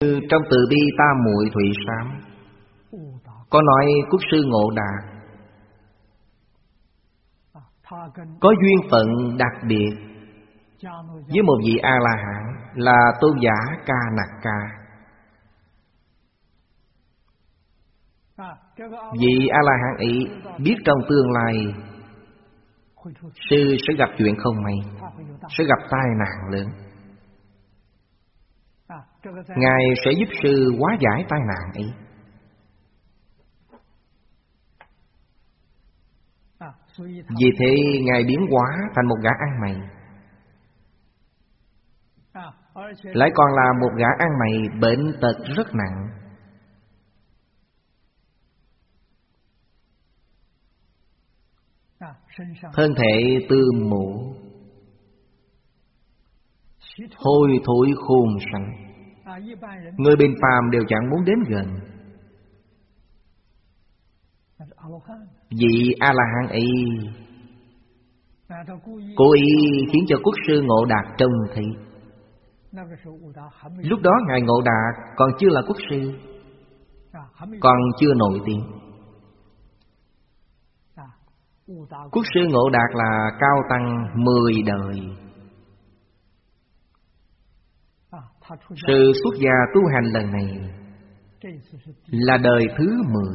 Trong Từ Bi Tam Muội Thụy Sám có nói Quốc sư Ngộ Đạt có duyên phận đặc biệt với một vị A-la-hán là tôn giả Ca Nặc Ca. Vị A-la-hán ấy biết trong tương lai sư sẽ gặp chuyện không may, sẽ gặp tai nạn lớn. Ngài sẽ giúp sư hóa giải tai nạn ấy. Vì thế Ngài biến hóa thành một gã ăn mày, lại còn là một gã ăn mày bệnh tật rất nặng. Thân thể tư mụ, hôi thối khôn sanh. Người bình phàm đều chẳng muốn đến gần. Vị A-la-hán ấy cố ý khiến cho Quốc sư Ngộ Đạt trông thấy. Lúc đó Ngài Ngộ Đạt còn chưa là quốc sư, còn chưa nổi tiếng. Quốc sư Ngộ Đạt là cao tăng 10 đời. Sự xuất gia tu hành lần này là đời thứ 10.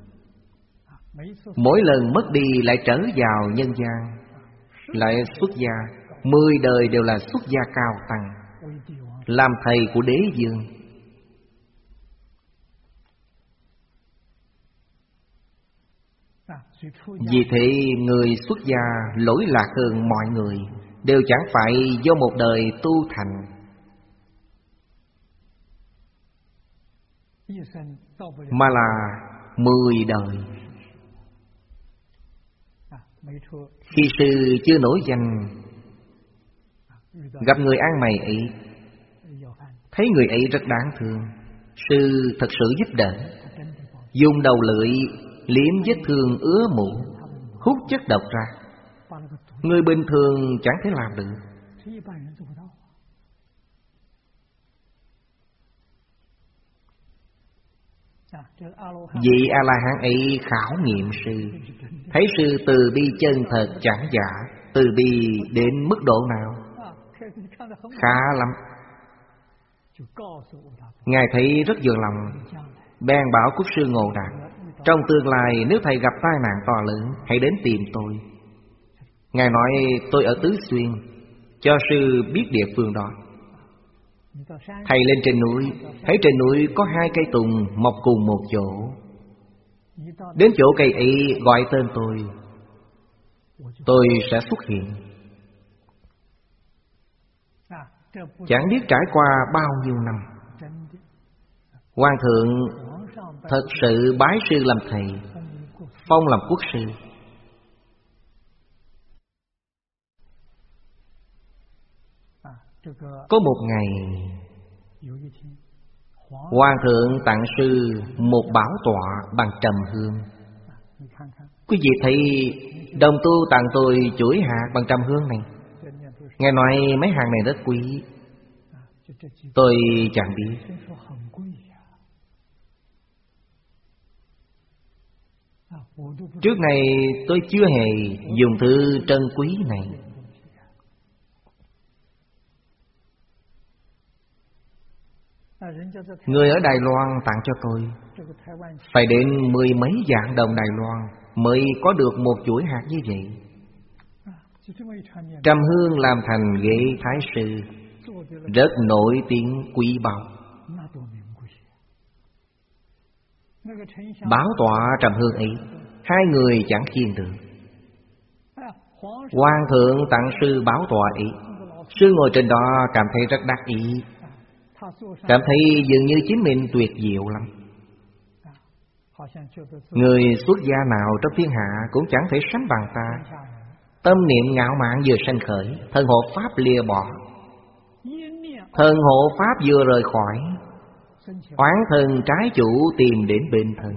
Mỗi lần mất đi lại trở vào nhân gian, lại xuất gia. 10 đời đều là xuất gia cao tăng, làm thầy của đế vương. Vì thế người xuất gia lỗi lạc hơn mọi người đều chẳng phải do một đời tu thành, mà là 10 đời. Khi sư chưa nổi danh, gặp người ăn mày ấy, thấy người ấy rất đáng thương, sư thật sự giúp đỡ, dùng đầu lưỡi liếm vết thương ứa mụn, hút chất độc ra. Người bình thường chẳng thể làm được. Vị A-la-hán ấy khảo nghiệm sư, thấy sư từ bi chân thật chẳng giả. Từ bi đến mức độ nào? Khá lắm. Ngài thấy rất vừa lòng, bèn bảo Quốc sư Ngộ Đạt, trong tương lai nếu thầy gặp tai nạn to lớn, hãy đến tìm tôi. Ngài nói tôi ở Tứ Xuyên, cho sư biết địa phương đó. Thầy lên trên núi, thấy trên núi có 2 cây tùng mọc cùng một chỗ. Đến chỗ cây ấy gọi tên tôi sẽ xuất hiện. Chẳng biết trải qua bao nhiêu năm, Hoàng thượng thật sự bái sư làm thầy, phong làm quốc sư. Có một ngày, Hoàng thượng tặng sư một bảo tọa bằng trầm hương. Quý vị thấy đồng tu tặng tôi chuỗi hạt bằng trầm hương này. Nghe nói mấy hạt này rất quý, tôi chẳng biết. Trước này tôi chưa hề dùng thứ trân quý này. Người ở Đài Loan tặng cho tôi phải đến 10 mấy vạn đồng Đài Loan mới có được một chuỗi hạt như vậy. Trầm hương làm thành ghế thái sư, rất nổi tiếng quý báu. Bảo tọa trầm hương ấy, 2 người chẳng khiêng được. Hoàng thượng tặng sư bảo tọa ấy, sư ngồi trên đó cảm thấy rất đắc ý, cảm thấy dường như chính mình tuyệt diệu lắm. Người xuất gia nào trong thiên hạ cũng chẳng thể sánh bằng ta. Tâm niệm ngạo mạn vừa sanh khởi, thần hộ pháp lìa bỏ. Thần hộ pháp vừa rời khỏi, oán thần trái chủ tìm đến bên thần.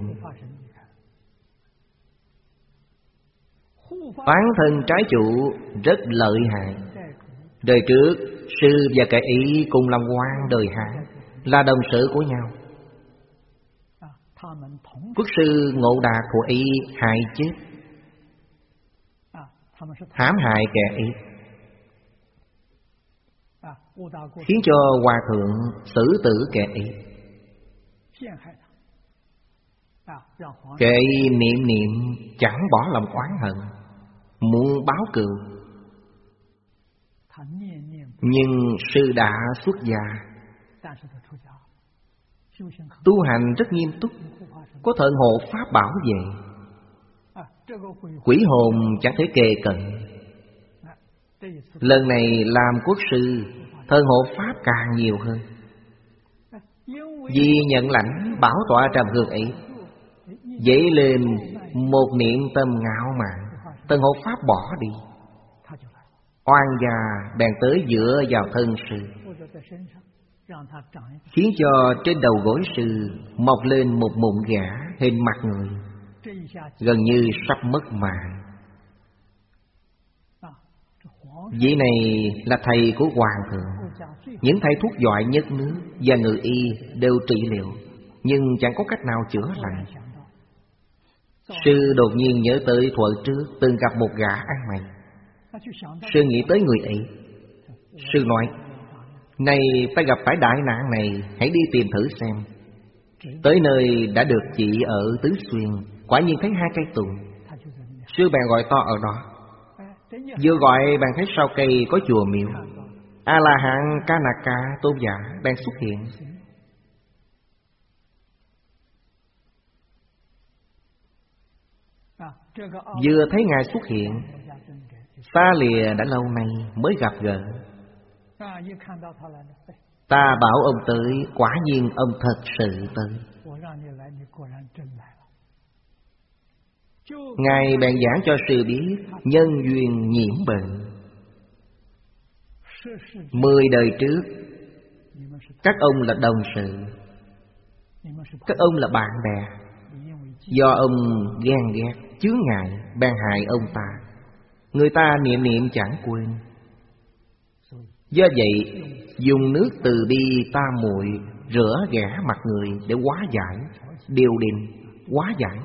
Oán thần trái chủ rất lợi hại. Đời trước sư và kẻ ấy cùng làm quan đời Hán, là đồng sự của nhau. Quốc sư Ngộ Đạt của y hại chết, hãm hại kẻ y, khiến cho hòa thượng xử tử kẻ y. Kẻ y niệm niệm chẳng bỏ lòng oán hận, muốn báo cừu. Nhưng sư đã xuất gia, tu hành rất nghiêm túc, có thần hộ pháp bảo vệ, quỷ hồn chẳng thể kề cận. Lần này làm quốc sư, thần hộ pháp càng nhiều hơn. Vì nhận lãnh bảo tọa trầm hương ấy, dấy lên một niệm tâm ngạo mạn, thần hộ pháp bỏ đi, oan gia bèn tới dựa vào thân sư, khiến cho trên đầu gối sư mọc lên một mụn gã hình mặt người, gần như sắp mất mạng. Vị này là thầy của hoàng thượng, những thầy thuốc giỏi nhất nước và ngự y đều trị liệu, nhưng chẳng có cách nào chữa lành. Sư đột nhiên nhớ tới thuở trước từng gặp một gã ăn mày. Sư nghĩ tới người ấy. Sư nói: này ta gặp phải đại nạn này, hãy đi tìm thử xem. Tới nơi đã được chỉ ở Tứ Xuyên, quả nhiên thấy 2 cây tùng. Sư bèn gọi to ở đó. Vừa gọi bèn thấy sau cây có chùa miếu. A-la-hán Kanaka tôn giả bèn xuất hiện. Vừa thấy ngài xuất hiện, xa lìa đã lâu nay mới gặp gỡ. Ta bảo ông tới, quả nhiên ông thật sự tới. Ngài bèn giảng cho sư biết nhân duyên nhiễm bệnh. 10 đời trước, các ông là đồng sự, các ông là bạn bè. Do ông ghen ghét, chướng ngại, bèn hại ông ta. Người ta niệm niệm chẳng quên. Do vậy, dùng nước từ bi tam muội rửa ghẻ mặt người để hóa giải, điều định, hóa giải.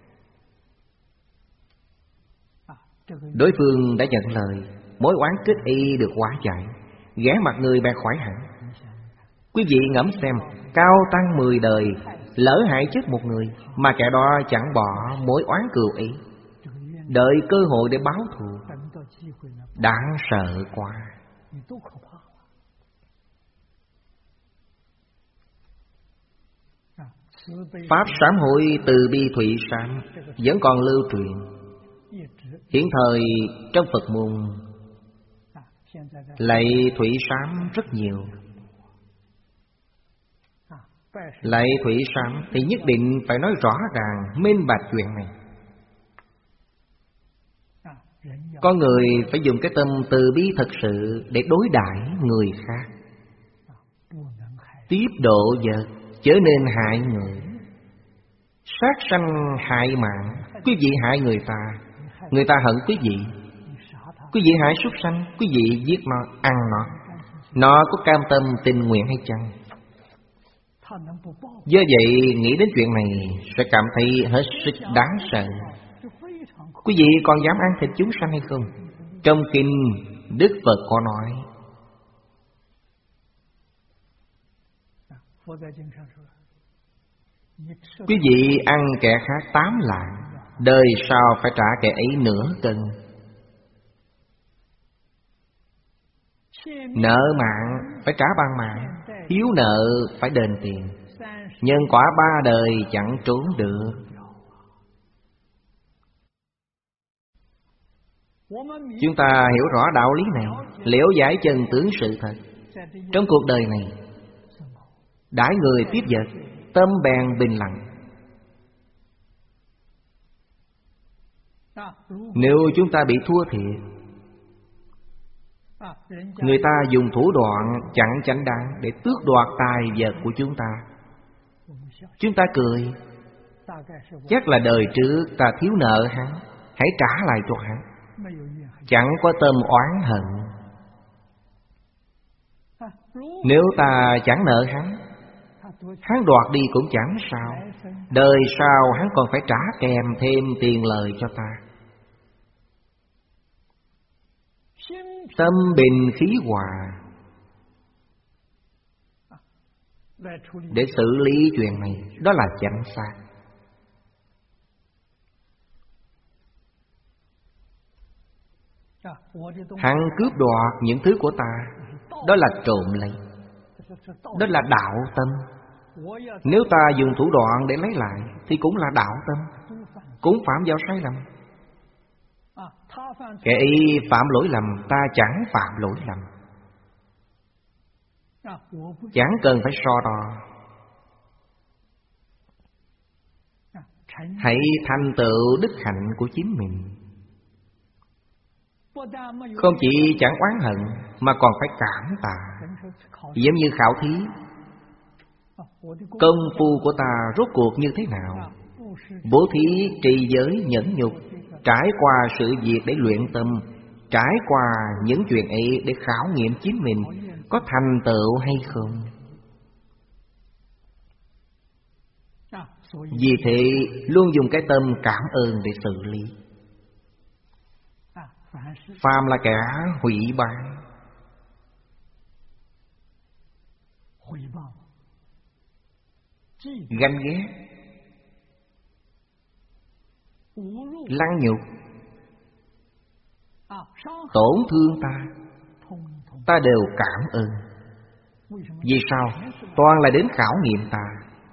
Đối phương đã nhận lời, mối oán kết y được hóa giải, ghẻ mặt người bèn khỏi hẳn. Quý vị ngẫm xem, cao tăng 10 đời lỡ hại chết một người, mà kẻ đó chẳng bỏ mối oán cừu ý, đợi cơ hội để báo thù. Đáng sợ quá. Pháp sám hối từ bi thụy sám vẫn còn lưu truyền. Hiện thời trong Phật môn lạy thủy sám rất nhiều. Lạy thủy sám thì nhất định phải nói rõ ràng, minh bạch chuyện này. Con người phải dùng cái tâm từ bi thật sự để đối đãi người khác, tiếp độ vật trở nên hại người, sát sanh hại mạng. Quý vị hại người ta hận quý vị. Quý vị hại súc sanh, quý vị giết nó, ăn nó có cam tâm tình nguyện hay chăng? Do vậy nghĩ đến chuyện này sẽ cảm thấy hết sức đáng sợ. Quý vị còn dám ăn thịt chúng sanh hay không? Trong kinh Đức Phật có nói: quý vị ăn kẻ khác 8 lạng, đời sau phải trả kẻ ấy nửa cân. Nợ mạng phải trả bằng mạng, hiếu nợ phải đền tiền. Nhân quả 3 đời chẳng trốn được. Chúng ta hiểu rõ đạo lý này, liễu giải chân tướng sự thật. Trong cuộc đời này, đãi người tiếp vật, tâm bèn bình lặng. Nếu chúng ta bị thua thiệt, người ta dùng thủ đoạn chẳng chánh đáng để tước đoạt tài vật của chúng ta cười, chắc là đời trước ta thiếu nợ hắn, hãy trả lại cho hắn, chẳng có tâm oán hận. Nếu ta chẳng nợ hắn, Hắn đoạt đi cũng chẳng sao. Đời sau hắn còn phải trả kèm thêm tiền lời cho ta. Tâm bình khí hòa để xử lý chuyện này, đó là chánh xác. Hắn cướp đoạt những thứ của ta, đó là trộm lấy, đó là đạo tâm. Nếu ta dùng thủ đoạn để lấy lại thì cũng là đạo tâm, cũng phạm vào sai lầm. Kẻ y phạm lỗi lầm, ta chẳng phạm lỗi lầm, chẳng cần phải so đo. Hãy thành tựu đức hạnh của chính mình. Không chỉ chẳng oán hận mà còn phải cảm tạ. Giống như khảo thí, công phu của ta rốt cuộc như thế nào? Bố thí, trì giới, nhẫn nhục, trải qua sự việc để luyện tâm, trải qua những chuyện ấy để khảo nghiệm chính mình có thành tựu hay không. Vì thế luôn dùng cái tâm cảm ơn để xử lý. Phàm là kẻ hủy báng, ganh ghét, lăng nhục, tổn thương ta đều cảm ơn. Vì sao? Toàn là đến khảo nghiệm ta,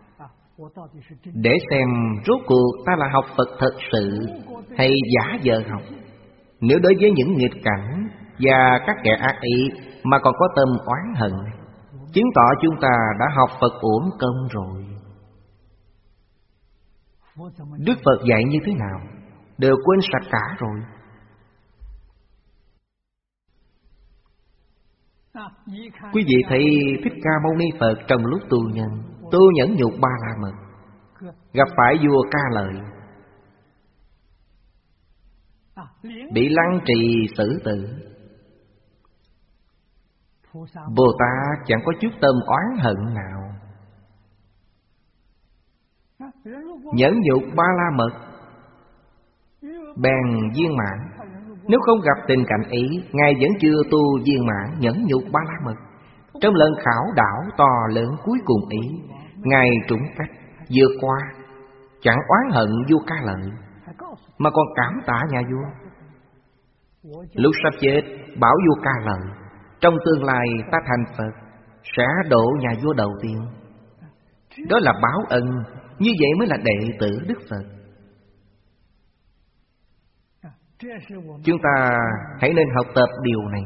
để xem rốt cuộc ta là học Phật thật sự hay giả vờ học. Nếu đối với những nghịch cảnh và các kẻ ác ý mà còn có tâm oán hận, chứng tỏ chúng ta đã học Phật uổng công rồi. Đức Phật dạy như thế nào đều quên sạch cả rồi. Quý vị thấy Thích Ca Mâu Ni Phật trong lúc tu nhân, tu nhẫn nhục Ba La Mật, gặp phải vua Ca Lợi, bị lăng trì xử tử. Bồ Tát chẳng có chút tâm oán hận nào. Nhẫn nhục Ba La Mật bèn viên mãn. Nếu không gặp tình cảnh ấy, Ngài vẫn chưa tu viên mãn nhẫn nhục Ba La Mật. Trong lần khảo đảo to lớn cuối cùng ấy, Ngài trúng cách vượt qua, chẳng oán hận vua Ca Lợi, mà còn cảm tạ nhà vua. Lúc sắp chết bảo vua Ca Lợi, trong tương lai ta thành Phật, sẽ độ nhà vua đầu tiên. Đó là báo ân. Như vậy mới là đệ tử Đức Phật. Chúng ta hãy nên học tập điều này.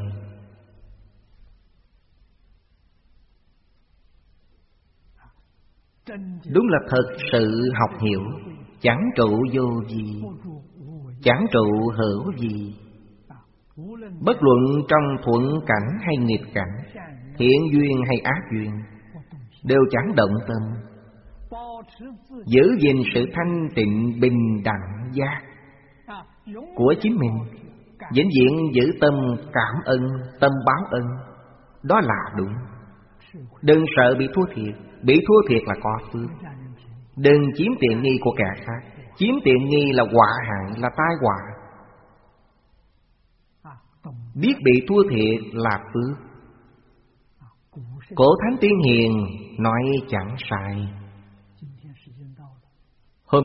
Đúng là thật sự học hiểu, chẳng trụ vô vi, chẳng trụ hữu vi. Bất luận trong thuận cảnh hay nghịch cảnh, thiện duyên hay ác duyên, đều chẳng động tâm. Giữ gìn sự thanh tịnh bình đẳng giác của chính mình, vĩnh viễn giữ tâm cảm ơn, tâm báo ân. Đó là đúng. Đừng sợ bị thua thiệt. Bị thua thiệt là có phước. Đừng chiếm tiện nghi của kẻ khác. Chiếm tiện nghi là họa hại, là tai họa. Biết bị thua thiệt là phước. Cổ Thánh Tiên Hiền nói chẳng sai.